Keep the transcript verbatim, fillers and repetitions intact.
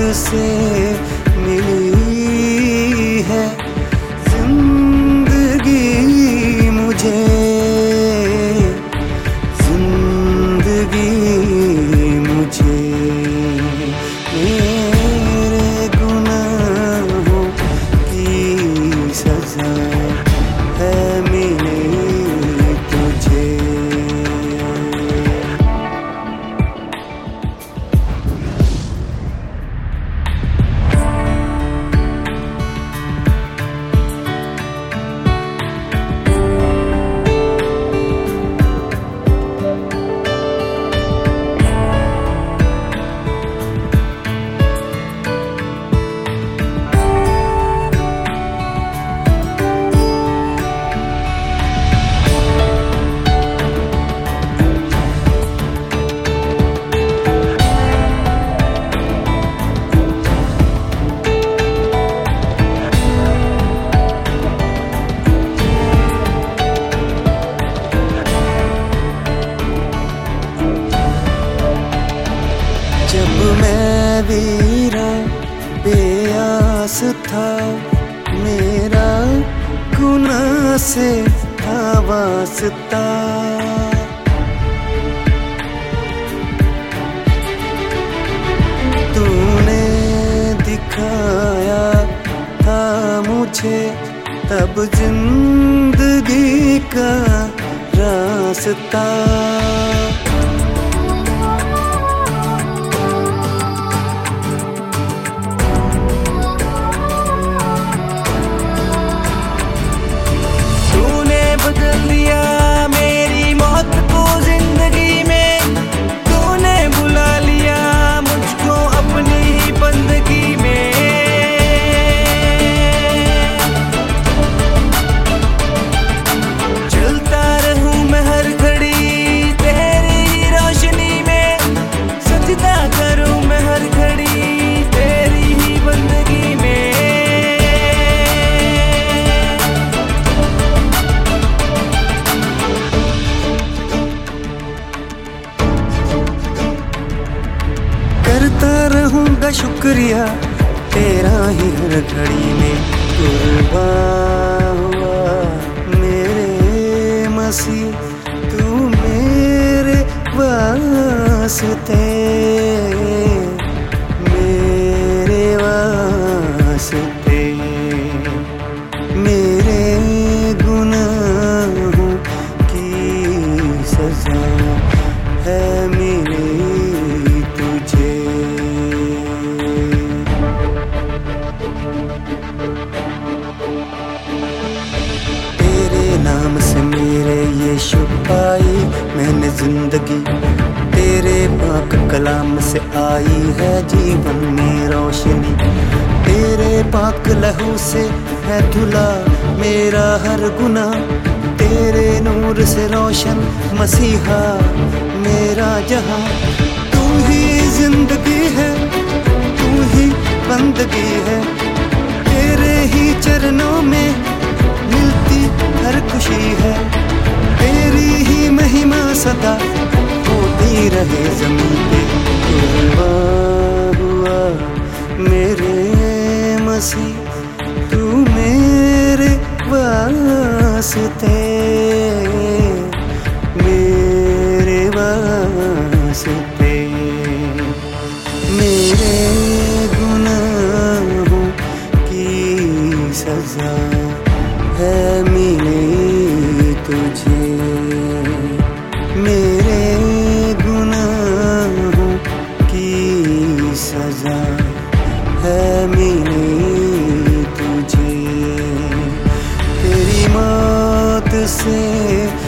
से मिली है जिंदगी मुझे, जिंदगी मुझे। मेरे गुनाहों की सजा है मिली तुझे। जब मैं वीरा बेआस था, मेरा गुनाह से था वास्ता। तूने दिखाया था मुझे तब जिंदगी का रास्ता। करता रहूंगा शुक्रिया तेरा ही हर घड़ी में। कुर्बान हुआ मेरे मसीह तू मेरे वास्ते, मेरे वास्ते। मेरे गुनाहों की सजा है मिली तुझे। तेरे नाम से मेरे यीशु पाई मैंने जिंदगी, तेरे पाक कलाम से आई है जीवन में रोशनी। तेरे पाक लहू से है धुला मेरा हर गुनाह, तेरे नूर से रोशन मसीहा मेरा जहां। तू ही जिंदगी है, तू ही बंदगी है, तेरे ही चरणों में मिलती हर खुशी है। तेरी ही महिमा सदा होती रहे ज़मीन पे। कुर्बान हुआ मेरे मसीह तू मेरे वास्ते, मेरे वास्ते। मेरे गुनाहों की सजा है मिली तुझे। मेरे गुनाहों की सजा है मिली तुझे। तेरी मौत से